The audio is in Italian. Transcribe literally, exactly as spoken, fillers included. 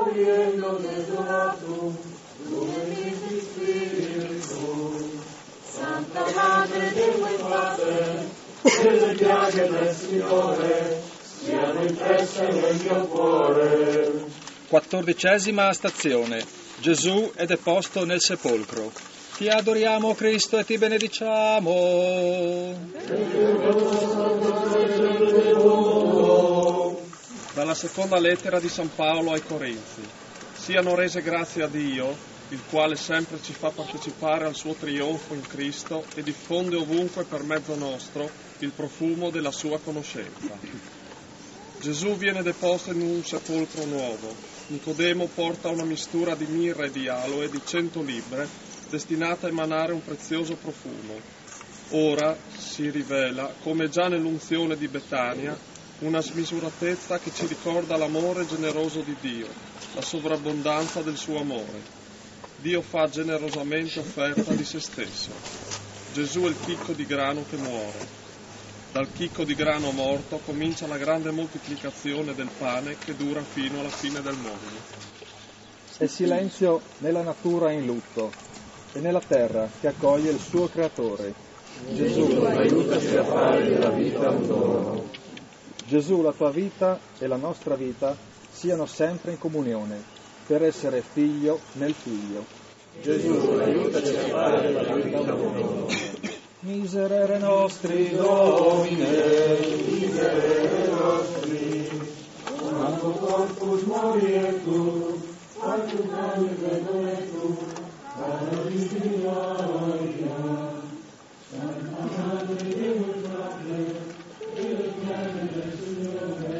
moriendo desolato, Lumen Spiritus, Santa Madre Dio e Padre, che le piaghe del Signore siano impresse nel mio cuore. Quattordicesima stazione. Gesù è deposto nel sepolcro. Ti adoriamo, Cristo, e ti benediciamo. Dalla seconda lettera di San Paolo ai Corinzi. Siano rese grazie a Dio, il quale sempre ci fa partecipare al suo trionfo in Cristo e diffonde ovunque per mezzo nostro il profumo della sua conoscenza. Gesù viene deposto in un sepolcro nuovo. Nicodemo porta una mistura di mirra e di aloe di cento libbre, destinata a emanare un prezioso profumo. Ora si rivela, come già nell'unzione di Betania, una smisuratezza che ci ricorda l'amore generoso di Dio, la sovrabbondanza del suo amore. Dio fa generosamente offerta di se stesso. Gesù è il chicco di grano che muore. Dal chicco di grano morto comincia la grande moltiplicazione del pane che dura fino alla fine del mondo. È silenzio nella natura in lutto e nella terra che accoglie il suo creatore. Gesù, aiutaci a fare della vita un dono. Gesù, la tua vita e la nostra vita siano sempre in comunione, per essere figlio nel figlio. Gesù, aiutaci a fare della vita un dono. Miserere nostri, Domine, miserere nostri, quanto corpus morietur, quantum grande vedoretur, Maria, Santa Madre Deo e Padre, e le piaghe del Signore